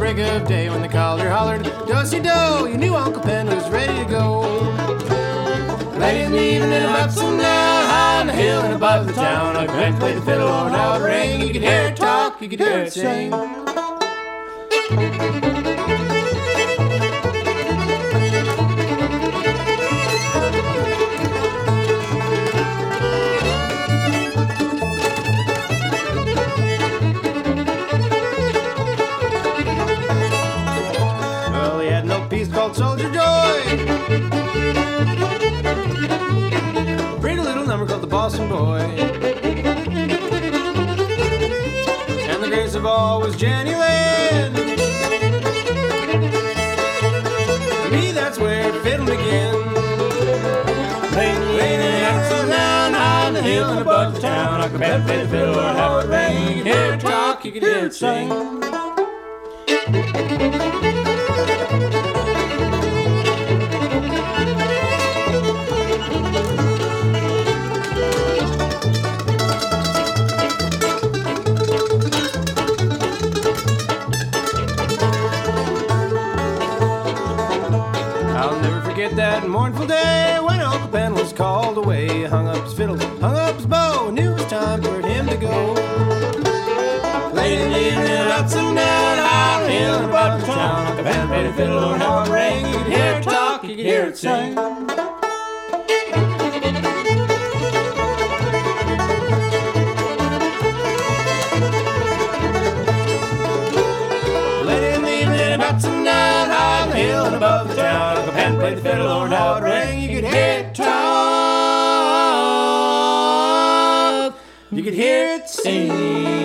break of day when the caller hollered, "Do-si-do," you knew Uncle Pen was ready to go. Late in the evening, about sundown, high on the hill and above the town, Uncle Pen played the fiddle, oh, and how it rang. You could hear it talk, you could hear it sing. Well, he had no piece called Soldier Joy, a pretty little number called the Boston Boy, and the grace of all was Jenny Lind. To me, that's where fiddle began. Playing the axle down on the hill and above the town, Uncle Ben played the fiddle, or how it rang. You could hear it talk, you could hear it sing. I'll never forget that mournful day when Uncle Ben was called away. He hung up his fiddle, hung up his bow, knew it was time for him to go. Late in the evening, up and down, high on the hill and above the town, Uncle Ben played the fiddle, oh, and how it rang. You could hear it talk, you could hear it sing. Late in the evening, up and down, high on the hill and above the town, Uncle Ben played the fiddle, oh, and how it rang. You could hear it talk, you could hear it sing.